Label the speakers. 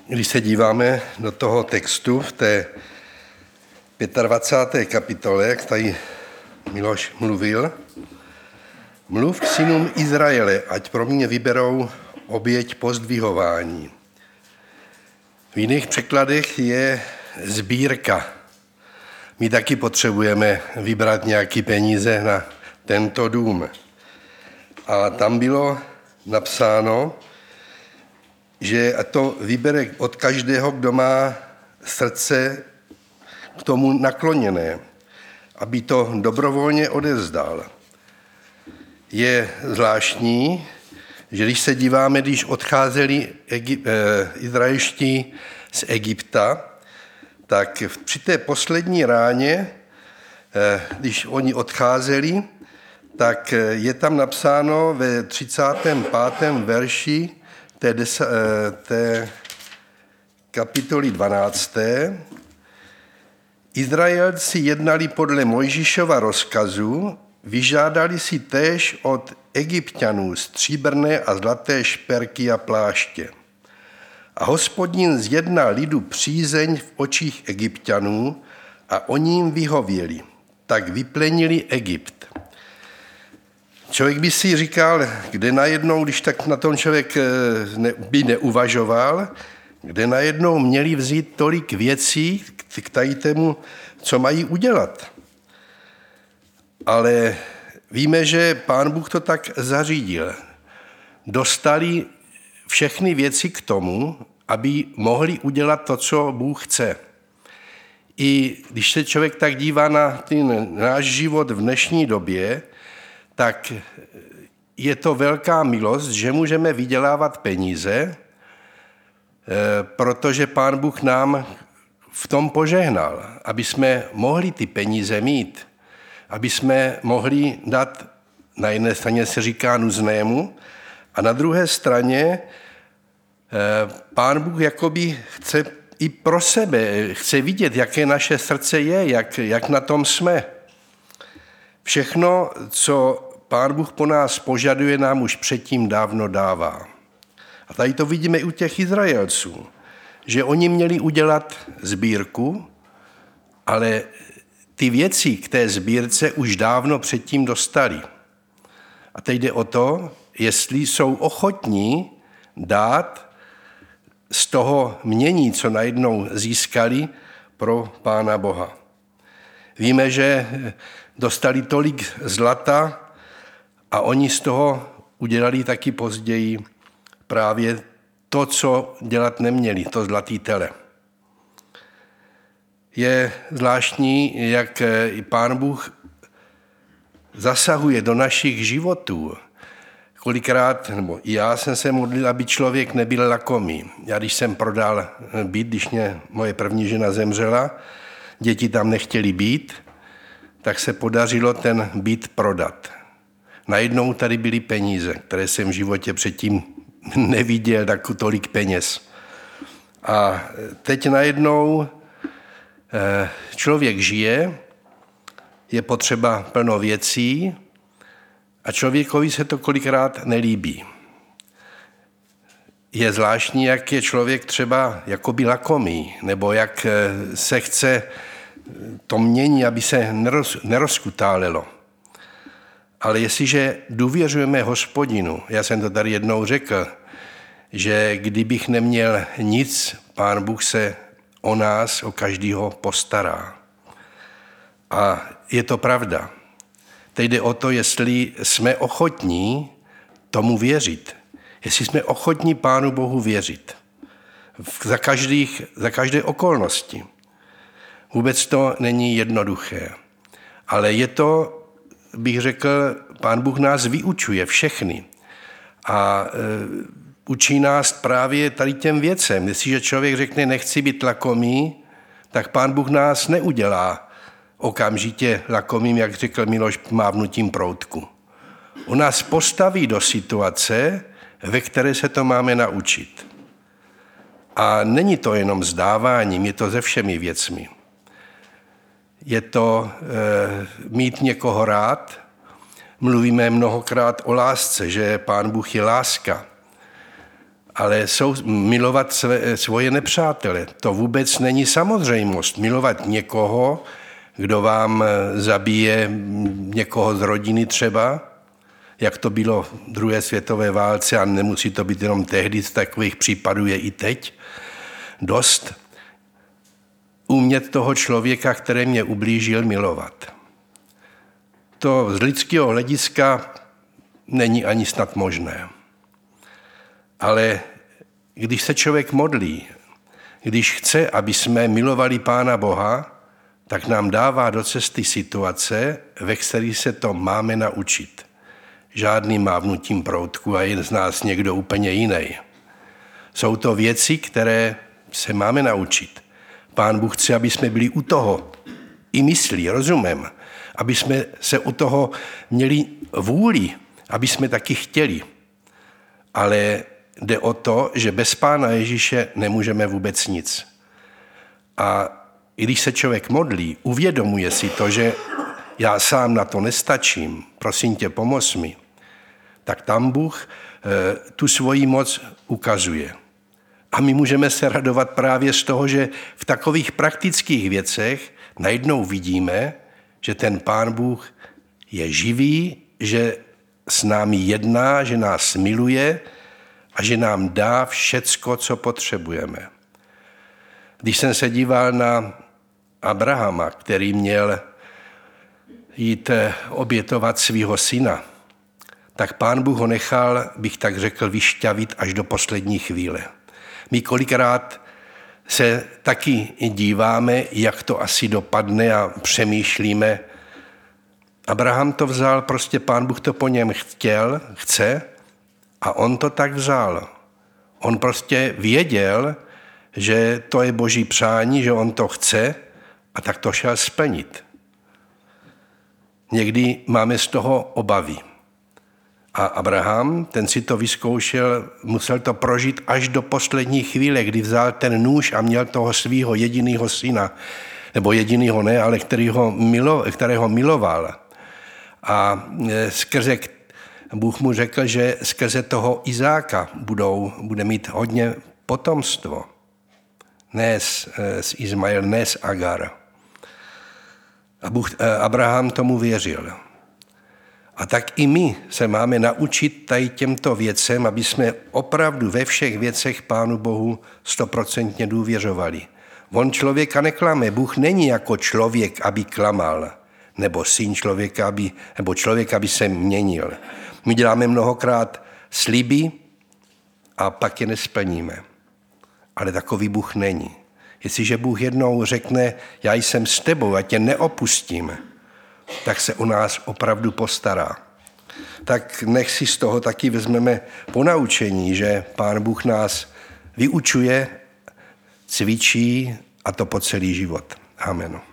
Speaker 1: Když se díváme do toho textu v té 25. kapitole, jak tady Miloš mluvil, mluv k synům Izraele, ať pro mě vyberou oběť pozdvihování. V jiných překladech je sbírka. My taky potřebujeme vybrat nějaké peníze na tento dům. A tam bylo napsáno, že to vybere od každého, kdo má srdce k tomu nakloněné, aby to dobrovolně odevzdal. Je zvláštní, že když se díváme, když odcházeli izraelští z Egypta, tak při té poslední ráně, když oni odcházeli, tak je tam napsáno ve 35. verši té kapitoly 12. Izraelci jednali podle Mojžíšova rozkazu, vyžádali si též od Egypťanů stříbrné a zlaté šperky a pláště. A Hospodin zjednal lidu přízeň v očích Egypťanů a oni jim vyhověli. Tak vyplenili Egypt. Člověk by si říkal, kde najednou, když tak na tom člověk by neuvažoval, kde najednou měli vzít tolik věcí k tadytému, co mají udělat. Ale víme, že Pán Bůh to tak zařídil. Dostali všechny věci k tomu, aby mohli udělat to, co Bůh chce. I když se člověk tak dívá na ten náš život v dnešní době, tak je to velká milost, že můžeme vydělávat peníze, protože Pán Bůh nám v tom požehnal, aby jsme mohli ty peníze mít, aby jsme mohli dát, na jedné straně se říká nuznému, a na druhé straně Pán Bůh jakoby chce i pro sebe, chce vidět, jaké naše srdce je, jak na tom jsme. Všechno, co Pán Bůh po nás požaduje, nám už předtím dávno dává. A tady to vidíme i u těch Izraelců, že oni měli udělat sbírku, ale ty věci k té sbírce už dávno předtím dostali. A teď jde o to, jestli jsou ochotní dát z toho mění, co najednou získali, pro Pána Boha. Víme, že dostali tolik zlata a oni z toho udělali taky později právě to, co dělat neměli, to zlatý tele. Je zvláštní, jak i Pán Bůh zasahuje do našich životů. Kolikrát, nebo i já jsem se modlil, aby člověk nebyl lakomý. Já když jsem prodal byt, když mě moje první žena zemřela, děti tam nechtěli být, tak se podařilo ten byt prodat. Najednou tady byly peníze, které jsem v životě předtím neviděl, tolik peněz. A teď najednou člověk žije, je potřeba plno věcí a člověkovi se to kolikrát nelíbí. Je zvláštní, jak je člověk třeba jakoby lakomý, nebo jak se chce to mění, aby se nerozkutálelo. Ale jestliže důvěřujeme Hospodinu, já jsem to tady jednou řekl, že kdybych neměl nic, Pán Bůh se o nás, o každého postará. A je to pravda. Teď jde o to, jestli jsme ochotní tomu věřit. Jestli jsme ochotní Pánu Bohu věřit. Za každé okolnosti. Vůbec to není jednoduché. Ale je to, bych řekl, Pán Bůh nás vyučuje všechny. A učí nás právě tady těm věcem. Jestliže člověk řekne, nechci být lakomý, tak Pán Bůh nás neudělá okamžitě lakomým, jak řekl Miloš, mávnutím proutku. On nás postaví do situace, ve které se to máme naučit. A není to jenom vzdáváním, je to se všemi věcmi. Je to mít někoho rád. Mluvíme mnohokrát o lásce, že Pán Bůh je láska. ale milovat svoje nepřátele. To vůbec není samozřejmost. Milovat někoho, kdo vám zabije někoho z rodiny třeba, jak to bylo v druhé světové válce, a nemusí to být jenom tehdy, z takových případů je i teď dost. Umět toho člověka, který mě ublížil, milovat. To z lidského hlediska není ani snad možné. Ale když se člověk modlí, když chce, aby jsme milovali Pána Boha, tak nám dává do cesty situace, ve kterých se to máme naučit. Žádným mávnutím proutku a jen z nás někdo úplně jiný. Jsou to věci, které se máme naučit. Pán Bůh chce, aby jsme byli u toho i myslí, rozumem, aby jsme se u toho měli vůli, aby jsme taky chtěli. Ale jde o to, že bez Pána Ježíše nemůžeme vůbec nic. A i když se člověk modlí, uvědomuje si to, že já sám na to nestačím, prosím tě, pomoz mi, tak tam Bůh tu svoji moc ukazuje. A my můžeme se radovat právě z toho, že v takových praktických věcech najednou vidíme, že ten Pán Bůh je živý, že s námi jedná, že nás miluje a že nám dá všecko, co potřebujeme. Když jsem se díval na Abrahama, který měl jít obětovat svého syna, tak Pán Bůh ho nechal, bych tak řekl, vyšťavit až do poslední chvíle. My kolikrát se taky díváme, jak to asi dopadne a přemýšlíme. Abraham to vzal, prostě Pán Bůh to po něm chce a on to tak vzal. On prostě věděl, že to je Boží přání, že on to chce a tak to šel splnit. Někdy máme z toho obavy. A Abraham, ten si to vyzkoušel, musel to prožít až do poslední chvíle, kdy vzal ten nůž a měl toho svého jediného syna, nebo jedinýho ne, ale kterého miloval. A Bůh mu řekl, že skrze toho Izáka bude mít hodně potomstvo. Ne z Izmael, ne z Agar. A Abraham tomu věřil. A tak i my se máme naučit tady těmto věcem, aby jsme opravdu ve všech věcech Pánu Bohu 100% důvěřovali. On člověka neklame. Bůh není jako člověk, aby klamal, nebo syn člověka, nebo člověk, aby se měnil. My děláme mnohokrát sliby a pak je nesplníme. Ale takový Bůh není. Jestliže Bůh jednou řekne, já jsem s tebou a tě neopustím, tak se o nás opravdu postará. Tak nech si z toho taky vezmeme ponaučení, že Pán Bůh nás vyučuje, cvičí a to po celý život. Amen.